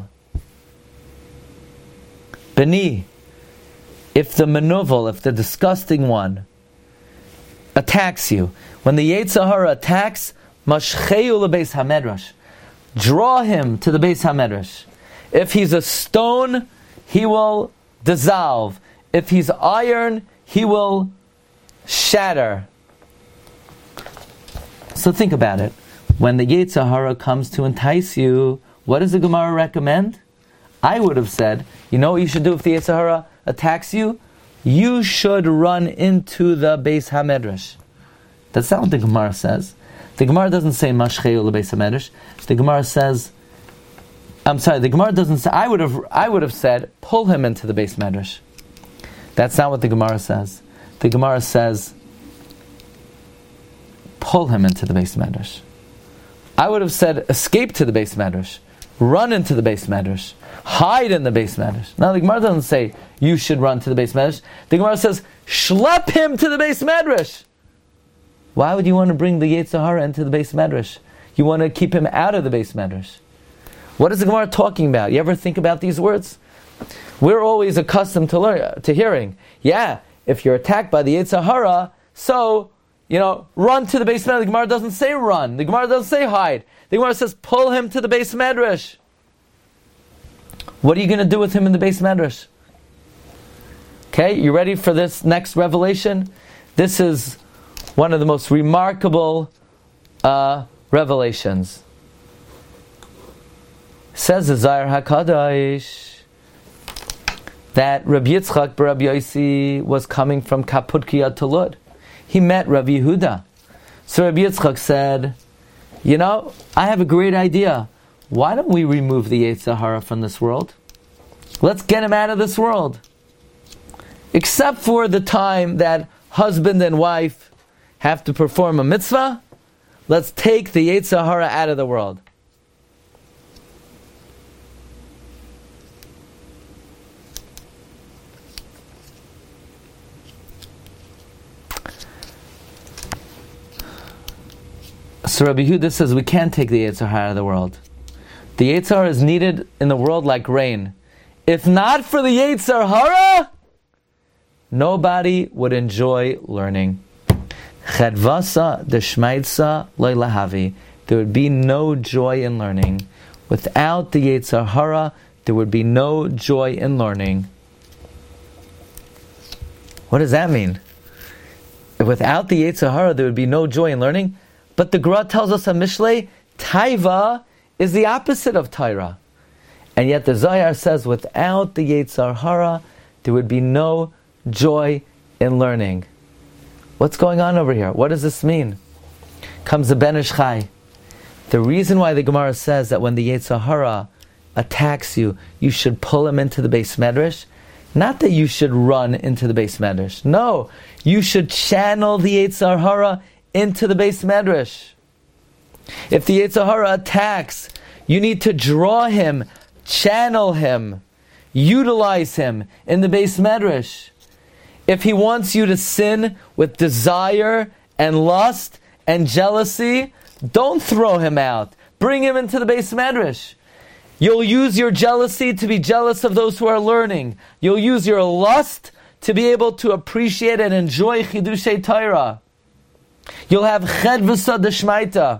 Beni, if the menuvel, if the disgusting one attacks you, when the Yetzer Hara attacks, Mashcheu lebeis hamedrash, draw him to the Beis Hamedrash. If he's a stone, he will dissolve. If he's iron, he will shatter. So think about it. When the Yetzer Hara comes to entice you, what does the Gemara recommend? I would have said, you know what you should do if the Yetzer Hara attacks you? You should run into the Beis Hamedrash. That's not what the Gemara says. The Gemara doesn't say Mashcheu lebeis hamedrash. The Gemara says, the Gemara doesn't say, I would have said, pull him into the Beis Medrash. That's not what the Gemara says. The Gemara says, pull him into the Beis Medrash. I would have said, escape to the Beis Medrash. Run into the Beis Medrash. Hide in the Beis Medrash. Now the Gemara doesn't say, you should run to the Beis Medrash. The Gemara says, schlep him to the Beis Medrash. Why would you want to bring the Yetzer Hara into the Beis Medrash? You want to keep him out of the Beis Medrash. What is the Gemara talking about? You ever think about these words? We're always accustomed to hearing, yeah, if you're attacked by the Yetzer Hara, so, run to the Beis Medrash. The Gemara doesn't say run. The Gemara doesn't say hide. The Gemara says pull him to the Beis Medrash. What are you going to do with him in the Beis Medrash? Okay, you ready for this next revelation? This is one of the most remarkable revelations. Says the Zohar HaKadosh that Rabbi Yitzchak bar Rabbi Yossi was coming from Kapudkia to Lud. He met Rabbi Yehuda. So Rabbi Yitzchak said, I have a great idea. Why don't we remove the Yetzer Hara from this world? Let's get him out of this world. Except for the time that husband and wife have to perform a mitzvah, let's take the Yetzer Hara out of the world. So Rabbi Yehuda says we can't take the Yetzer Hara out of the world. The Yetzer Hara is needed in the world like rain. If not for the Yetzer Hara, nobody would enjoy learning. Chedvasa deshmaitza loy lahavi. There would be no joy in learning. Without the Yetzer Hara, there would be no joy in learning. What does that mean? Without the Yetzer Hara, there would be no joy in learning. But the Gemara tells us on Mishlei, Taiva is the opposite of Torah. And yet the Zohar says without the Yetzer Hara, there would be no joy in learning. What's going on over here? What does this mean? Comes the Ben Ish Chai. The reason why the Gemara says that when the Yetzer Hara attacks you, you should pull him into the Beis Medrash, not that you should run into the Beis Medrash. No, you should channel the Yetzer Hara into the Beis Medrash. If the Yetzer Hara attacks, you need to draw him, channel him, utilize him in the Beis Medrash. If he wants you to sin with desire and lust and jealousy, don't throw him out. Bring him into the Beis Medrash. You'll use your jealousy to be jealous of those who are learning. You'll use your lust to be able to appreciate and enjoy Chidushei Torah. You'll have Chedvasa Deshmaita.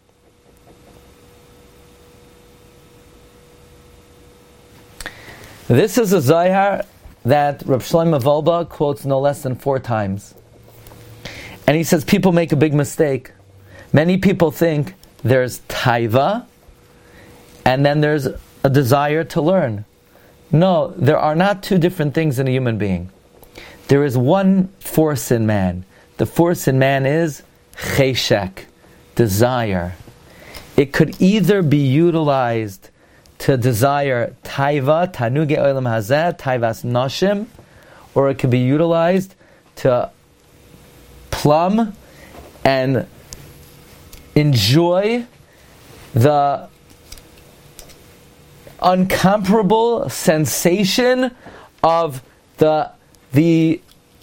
This is a Zohar that Reb Shlomo Wolbe quotes no less than 4 times. And he says people make a big mistake. Many people think there's taiva and then there's a desire to learn. No, there are not 2 different things in a human being. There is one force in man. The force in man is cheshek, desire. It could either be utilized to desire taiva, tanuge olam hazeh, taivas nashim, or it could be utilized to plumb and enjoy the uncomparable sensation of the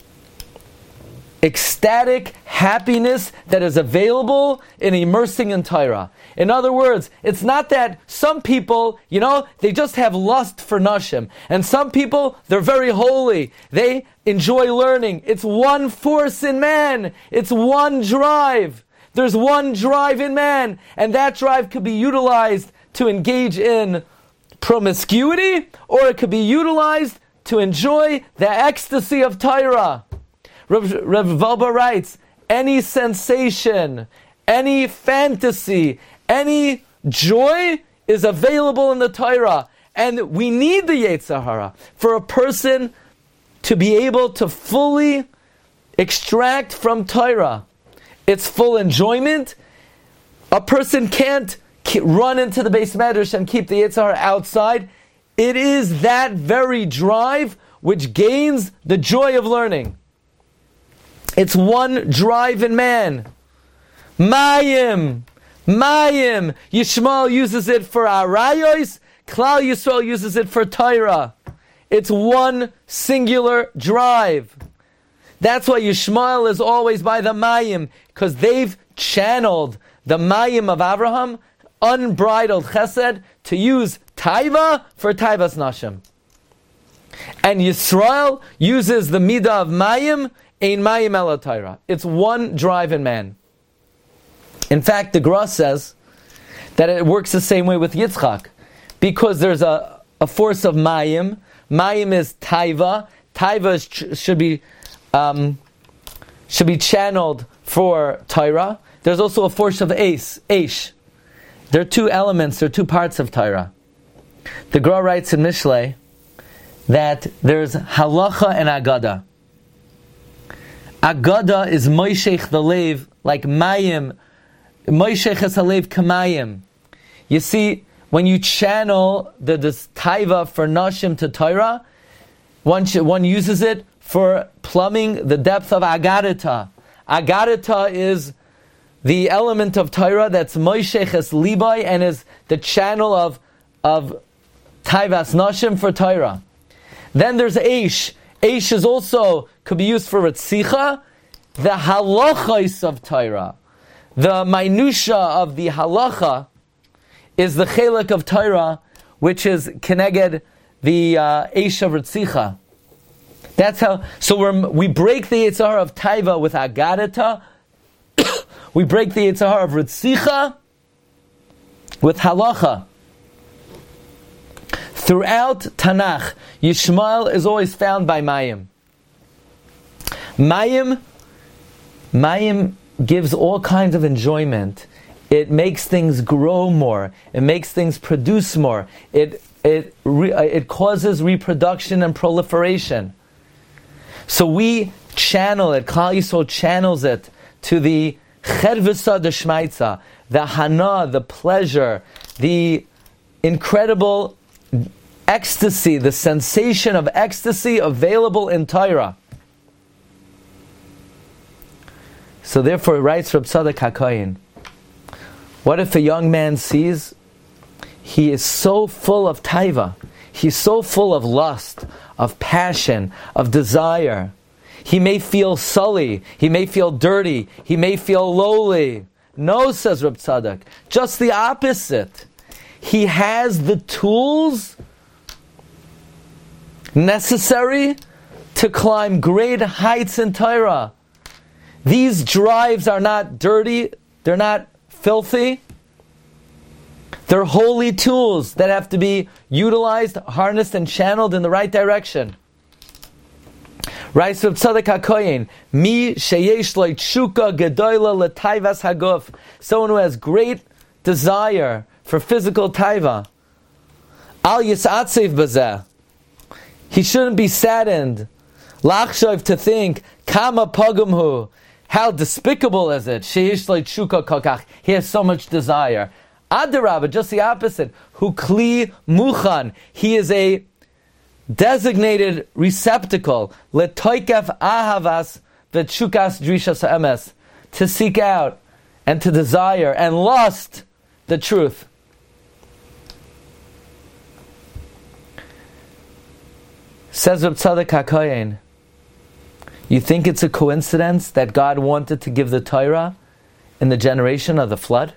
ecstatic happiness that is available in immersing in Torah. In other words, it's not that some people, they just have lust for nashim, and some people, they're very holy. They enjoy learning. It's one force in man. It's one drive. There's one drive in man, and that drive could be utilized to engage in promiscuity, or it could be utilized to enjoy the ecstasy of Torah. Rev Wolbe writes, any sensation, any fantasy, any joy is available in the Torah. And we need the Yetzer Hara for a person to be able to fully extract from Torah its full enjoyment. A person can't run into the Beis Medrash and keep the Yetzer Hara outside. It is that very drive which gains the joy of learning. It's one drive in man. Mayim. Yishmael uses it for Arayos. Klal Yisrael uses it for Torah. It's one singular drive. That's why Yishmael is always by the Mayim, because they've channeled the Mayim of Abraham, unbridled chesed, to use Taiva for Taivas Nashim. And Yisrael uses the Midah of Mayim, Ein Mayim Ela Torah. It's one drive in man. In fact, the Gra says that it works the same way with Yitzchak, because there's a force of Mayim. Mayim is Taiva. Taiva should be channeled for Torah. There's also a force of Eish. There are 2 elements, there are 2 parts of Torah. The Gra writes in Mishlei that there's halacha and agada. Agada is moishech the lev, like mayim. Moishech es halev kamayim. You see, when you channel this taiva for nashim to Torah, one uses it for plumbing the depth of agadita. Agadita is the element of Torah that's moishech es libai and is the channel of taivas nashim for Torah. Then there's Eish. Eish is also, could be used for Ritzicha, the halachos of Torah. The minutia of the halacha is the chelik of Torah, which is keneged the Eish of Ritzicha. That's how, so we break the Yetzer Hara of Taiva with Agadita, we break the Yetzer Hara of Ritzicha with halacha. Throughout Tanakh, Yishmael is always found by Mayim. Mayim gives all kinds of enjoyment. It makes things grow more. It makes things produce more. It causes reproduction and proliferation. So we channel it. Klal Yisrael channels it to the Chervisa Deshmaitza, the Hana, the pleasure, the incredible ecstasy, the sensation of ecstasy available in Torah. So therefore, writes Reb Tzadok HaKohen, what if a young man sees he is so full of taiva, he's so full of lust, of passion, of desire. He may feel sully, he may feel dirty, he may feel lowly. No, says Reb Tzadok, just the opposite. he has the tools necessary to climb great heights in Torah. These drives are not dirty, they're not filthy. They're holy tools that have to be utilized, harnessed, and channeled in the right direction. Rais Reb Tzadok HaKohen, mi sheyesh lo tshuka gedola letaivas haguf, someone who has great desire for physical taiva. Al yisatzev bazeh, he shouldn't be saddened. Lachshav, to think, kama pagumhu, how despicable is it? Sheyesh lo tshuka kokach, he has so much desire. Adarabah, just the opposite. Hu kli muchan, he is a designated receptacle, letoikef ahavas v'tshukas drishas ha'emes, to seek out and to desire and lust the truth. Says Reb Tzadok HaKohen, you think it's a coincidence that God wanted to give the Torah in the generation of the flood?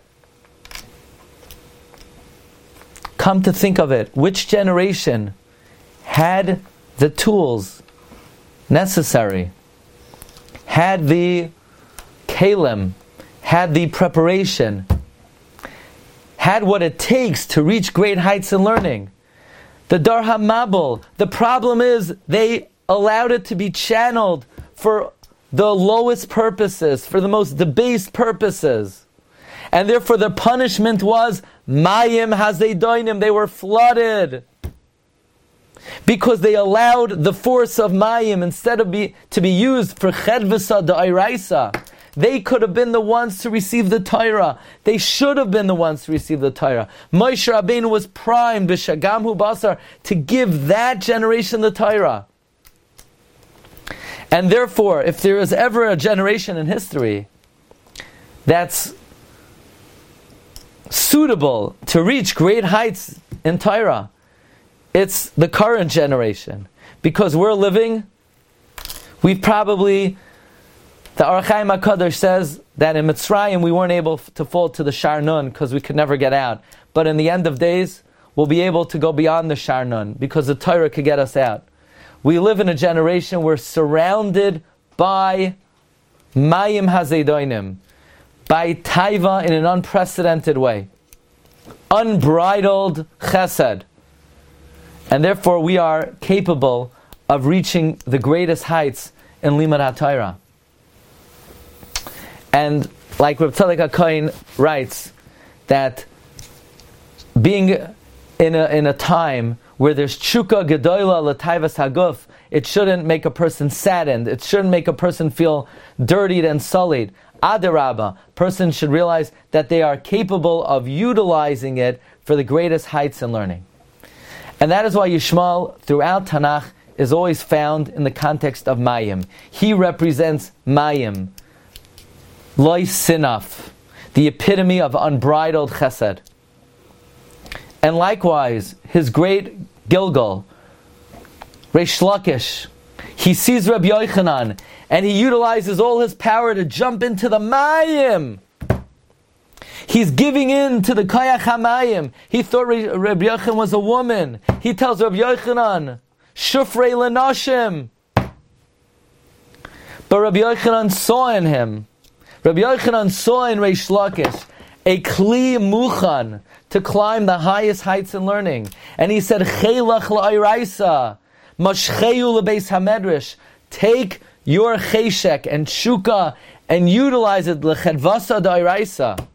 Come to think of it, which generation had the tools necessary, had the kalim, had the preparation, had what it takes to reach great heights in learning? The Dar HaMabul. The problem is they allowed it to be channeled for the lowest purposes, for the most debased purposes. And therefore the punishment was Mayim Hazeidoinim, they were flooded. Because they allowed the force of Mayim instead of to be used for Chedvasa Da'iraisa. They could have been the ones to receive the Torah. They should have been the ones to receive the Torah. Moshe Rabbeinu was primed b'Shagamhu Basar to give that generation the Torah. And therefore, if there is ever a generation in history that's suitable to reach great heights in Torah, it's the current generation. Because we've probably, the Or HaChaim HaKadosh says that in Mitzrayim we weren't able to fall to the Shar Nun because we could never get out. But in the end of days, we'll be able to go beyond the Shar Nun because the Torah could get us out. We live in a generation we're surrounded by Mayim Hazeidoinim, by Taiva in an unprecedented way. Unbridled chesed. And therefore we are capable of reaching the greatest heights in Limud HaTorah. And like Reb Tzadok HaKohen writes, that being in a time where there's tshuka gedola l'taivas haguf, it shouldn't make a person saddened. It shouldn't make a person feel dirtied and sullied. Adarabah, person should realize that they are capable of utilizing it for the greatest heights in learning. And that is why Yishmael throughout Tanakh is always found in the context of Mayim. He represents Mayim, Loi Sinaf, the epitome of unbridled chesed. And likewise, his great Gilgal, Reish Lakish, he sees Rabbi Yochanan, and he utilizes all his power to jump into the Mayim. He's giving in to the Kayach HaMayim. He thought Rabbi Yochanan was a woman. He tells Rabbi Yochanan, Shufrei L'Nashim. But Rabbi Yochanan saw in him, Rabbi Yochanan saw in Reish Lakish a kli muchan to climb the highest heights in learning. And he said, Cheilach la'iraisa, mashcheyu lebeis hamedrash. Take your cheshek and shuka and utilize it l'chedvasa da'iraisa.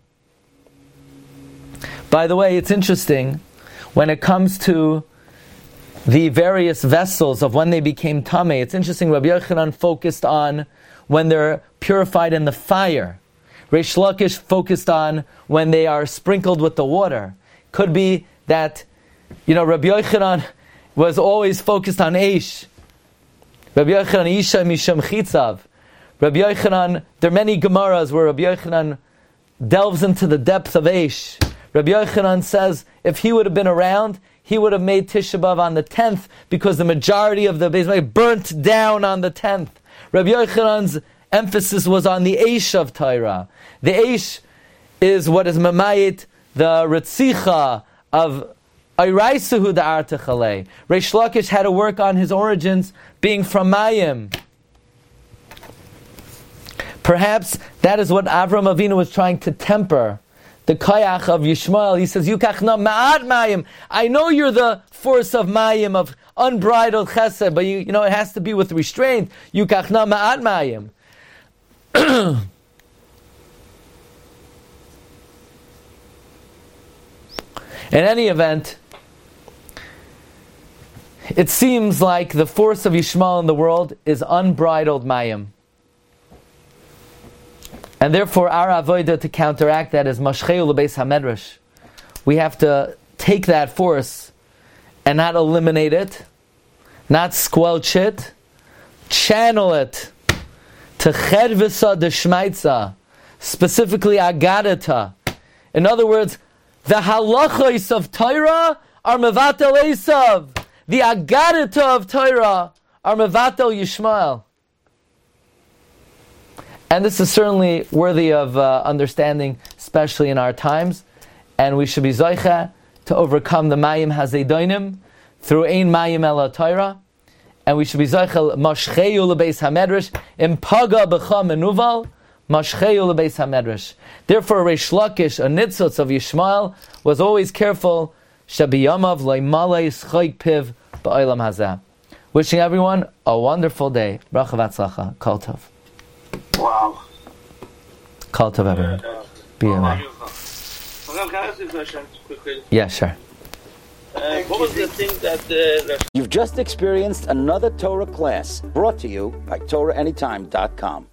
By the way, it's interesting, when it comes to the various vessels of when they became tamei, it's interesting, Rabbi Yochanan focused on when they're purified in the fire. Reish Lakish focused on when they are sprinkled with the water. Could be that, Rabbi Yochanan was always focused on Eish. Rabbi Yochanan Isha Misham Chitzav. Rabbi Yochanan, there are many Gemaras where Rabbi Yochanan delves into the depths of Eish. Rabbi Yochanan says if he would have been around, he would have made Tisha B'Av on the 10th because the majority of the Beis Mikdash burnt down on the 10th. Rabbi Yochanan's emphasis was on the Eish of Torah. The Eish is what is Mamayit, the Ritzicha of Ayraisuhu da'arta chalei. Reish Lakish had to work on his origins being from Mayim. Perhaps that is what Avram Avinu was trying to temper. The kayach of Yishmael, he says, Yukachna ma'at mayim. I know you're the force of mayim, of unbridled chesed, but you know it has to be with restraint. Yukachna ma'at mayim. In any event, it seems like the force of Yishmael in the world is unbridled mayim. And therefore, our avodah to counteract that is mashcheu l'beis hamedrash. We have to take that force and not eliminate it, not squelch it, channel it to chervisa d'shmaitza, specifically agadata. In other words, the halachos of Torah are mevatel Esav. The agadata of Torah are mevatel Yishmael. And this is certainly worthy of understanding, especially in our times. And we should be zoicha to overcome the mayim hazedonim through ein mayim ela Torah. And we should be zoicha mashcheu lebeis hamedrash impaga b'cha menuval mashcheu lebeis hamedrash. Therefore, Reish Lakish, a nitzotz of Yishmael, was always careful shabiyamav leimalei schoik piv ba'olam hazeh. Wishing everyone a wonderful day. Bracha v'atzlacha. Kol tov. Wow. Kol tov, everyone. Be aware. Can I ask you a question quickly? Yeah, sure. What was the thing that... You've just experienced another Torah class brought to you by TorahAnytime.com.